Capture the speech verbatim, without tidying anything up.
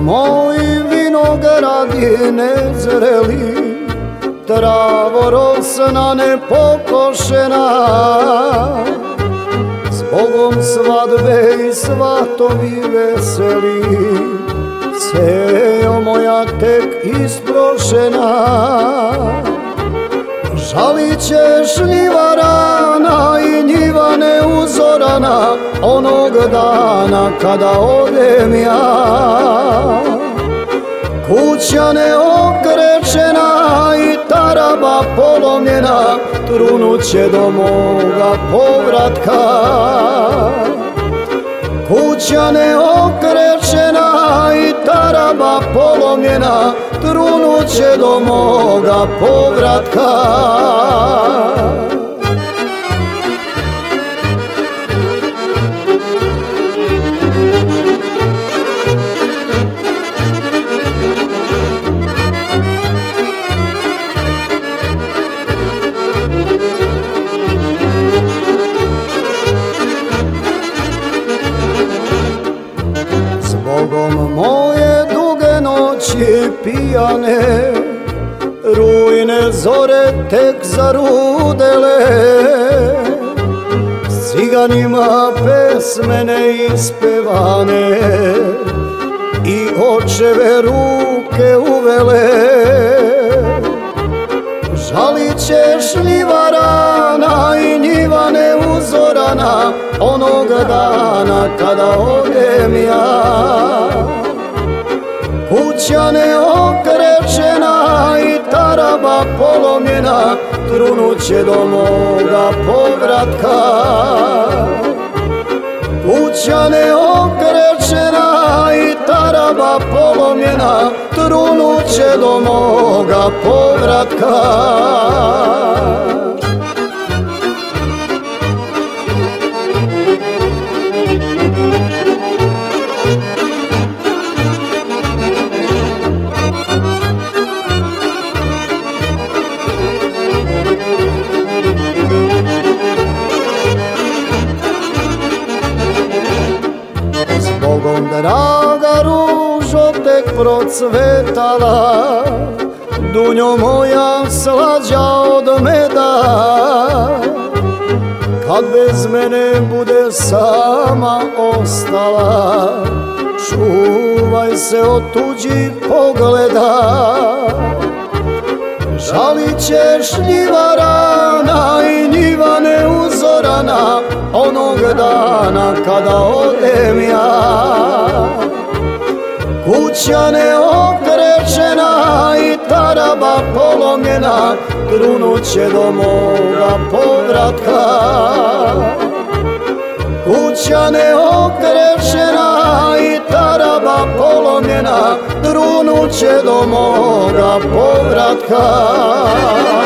moji vinogradi nezreli, travo rosna nepokošena, zbogom svadbe i svatovi veseli, cejo moja tek isprošena. Žalit ćeš njivarana i njiva neuzorana onog dana kada odem ja. Kuća neokrečena i taraba polomljena trunut će do moga povratka. Kuća neokrečena i taraba polomljena trunut će do moga povratka. Zbogom moje duge noći pijane, rujne zore tek zarudele, s ciganima pesme neispevane i očeve ruke uvele. Žalit ćeš njivarana i njiva neuzorana onog dana kada odem ja. Kuća neokrečena i taraba polomljena trunut će do moga povratka. Kuća neokrečena i taraba polomljena trunut će do moga povratka. Zbogom draga ružo tek procvetala, dunjo moja slađa od meda. Kad bez mene bude sama ostala, čuvaj se od tuđih pogleda. Žalit ćeš njivarana i njiva neuzorana onog dana kada odem ja. Kuća neokrečena i taraba polomljena trunut će do moga povratka. Kuća neokrečena i taraba polomljena trunut će do moga povratka.